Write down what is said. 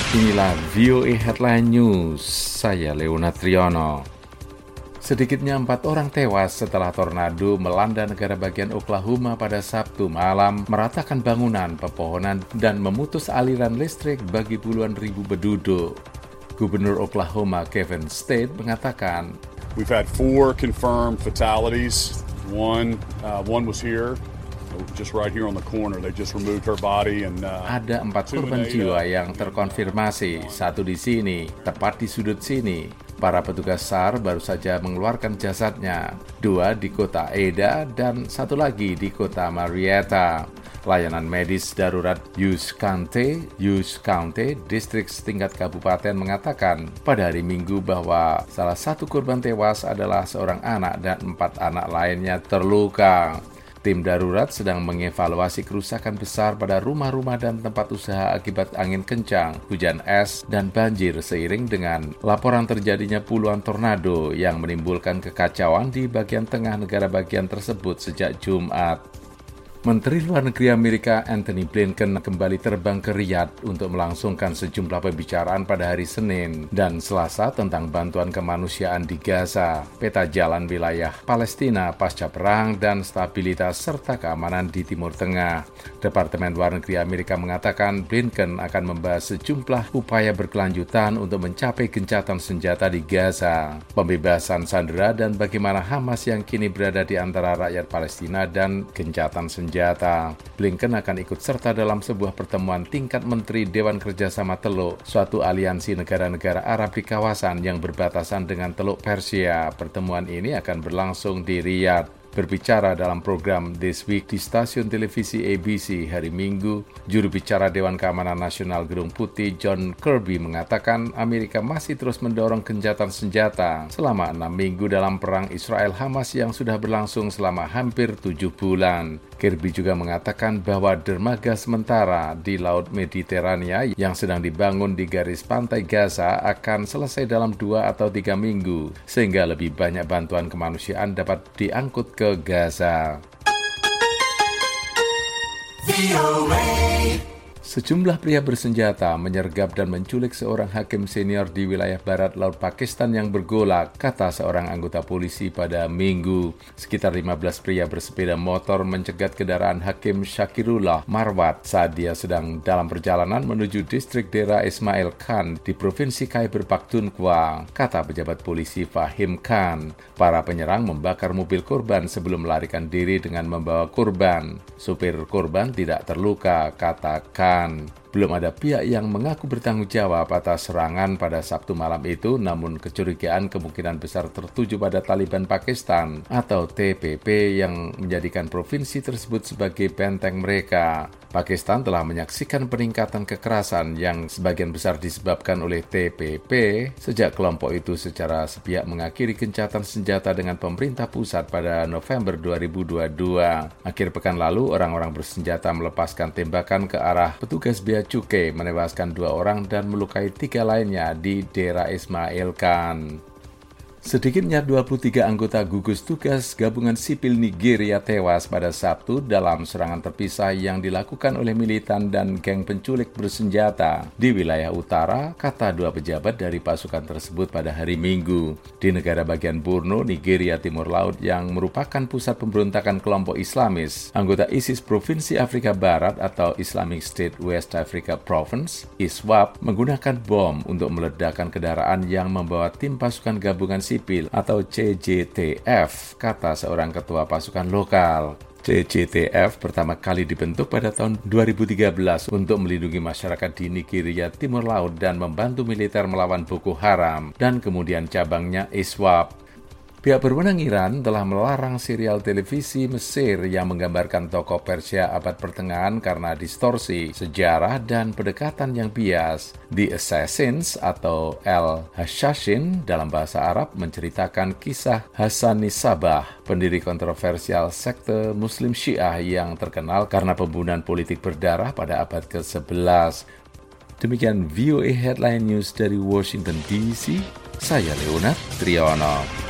Inilah VOA Headline News, saya Leonard Triono. Sedikitnya 4 orang tewas setelah tornado melanda negara bagian Oklahoma pada Sabtu malam, meratakan bangunan, pepohonan, dan memutus aliran listrik bagi puluhan ribu penduduk. Gubernur Oklahoma Kevin State mengatakan, "We've had 4 confirmed fatalities. One was here. Just right here on the corner. They just removed her body and ada 4 korban jiwa yang terkonfirmasi, 1 di sini, tepat di sudut sini. Para petugas SAR baru saja mengeluarkan jasadnya, 2 di kota Ada dan 1 lagi di kota Marietta. Layanan medis darurat Hughes County, distrik setingkat kabupaten mengatakan pada hari Minggu bahwa salah satu korban tewas adalah seorang anak dan 4 anak lainnya terluka. Tim darurat sedang mengevaluasi kerusakan besar pada rumah-rumah dan tempat usaha akibat angin kencang, hujan es, dan banjir seiring dengan laporan terjadinya puluhan tornado yang menimbulkan kekacauan di bagian tengah negara bagian tersebut sejak Jumat. Menteri Luar Negeri Amerika Antony Blinken kembali terbang ke Riyadh untuk melangsungkan sejumlah pembicaraan pada hari Senin dan Selasa tentang bantuan kemanusiaan di Gaza, peta jalan wilayah Palestina pasca perang, dan stabilitas serta keamanan di Timur Tengah. Departemen Luar Negeri Amerika mengatakan Blinken akan membahas sejumlah upaya berkelanjutan untuk mencapai gencatan senjata di Gaza, pembebasan sandera, dan bagaimana Hamas yang kini berada di antara rakyat Palestina dan gencatan senjata. Blinken akan ikut serta dalam sebuah pertemuan tingkat Menteri Dewan Kerjasama Teluk, suatu aliansi negara-negara Arab di kawasan yang berbatasan dengan Teluk Persia. Pertemuan ini akan berlangsung di Riyadh. Berbicara dalam program This Week di stasiun televisi ABC hari Minggu, juru bicara Dewan Keamanan Nasional Gedung Putih John Kirby mengatakan Amerika masih terus mendorong gencatan senjata selama 6 minggu dalam perang Israel-Hamas yang sudah berlangsung selama hampir 7 bulan. Kirby juga mengatakan bahwa dermaga sementara di Laut Mediterania yang sedang dibangun di garis pantai Gaza akan selesai dalam 2 atau 3 minggu, sehingga lebih banyak bantuan kemanusiaan dapat diangkut ke Gaza. Sejumlah pria bersenjata menyergap dan menculik seorang hakim senior di wilayah barat laut Pakistan yang bergolak, kata seorang anggota polisi pada Minggu. Sekitar 15 pria bersepeda motor mencegat kendaraan Hakim Shakirullah Marwat saat dia sedang dalam perjalanan menuju distrik Dera Ismail Khan di Provinsi Khyber Pakhtunkhwa, kata pejabat polisi Fahim Khan. Para penyerang membakar mobil korban sebelum melarikan diri dengan membawa korban. Supir korban tidak terluka, kata Khan. Belum ada pihak yang mengaku bertanggung jawab atas serangan pada Sabtu malam itu, namun kecurigaan kemungkinan besar tertuju pada Taliban Pakistan atau TPP yang menjadikan provinsi tersebut sebagai benteng mereka. Pakistan telah menyaksikan peningkatan kekerasan yang sebagian besar disebabkan oleh TPP sejak kelompok itu secara sepihak mengakhiri gencatan senjata dengan pemerintah pusat pada November 2022. Akhir pekan lalu, orang-orang bersenjata melepaskan tembakan ke arah petugas bea cukai, menewaskan 2 orang dan melukai 3 lainnya di Dera Ismail Khan. Sedikitnya 23 anggota gugus tugas gabungan sipil Nigeria tewas pada Sabtu dalam serangan terpisah yang dilakukan oleh militan dan geng penculik bersenjata di wilayah utara, kata 2 pejabat dari pasukan tersebut pada hari Minggu. Di negara bagian Borno, Nigeria Timur Laut yang merupakan pusat pemberontakan kelompok Islamis, anggota ISIS Provinsi Afrika Barat atau Islamic State West Africa Province, ISWAP, menggunakan bom untuk meledakkan kendaraan yang membawa tim pasukan gabungan sipil atau CJTF, kata seorang ketua pasukan lokal. CJTF pertama kali dibentuk pada tahun 2013 untuk melindungi masyarakat di Nigeria Timur Laut dan membantu militer melawan Boko Haram, dan kemudian cabangnya ISWAP. Pihak berwenang Iran telah melarang serial televisi Mesir yang menggambarkan tokoh Persia abad pertengahan karena distorsi sejarah dan pendekatan yang bias. The Assassins atau Al-Hashashin dalam bahasa Arab menceritakan kisah Hasani Sabah, pendiri kontroversial sekte Muslim Syiah yang terkenal karena pembunuhan politik berdarah pada abad ke-11. Demikian VOA Headline News dari Washington DC. Saya Leonard Triono.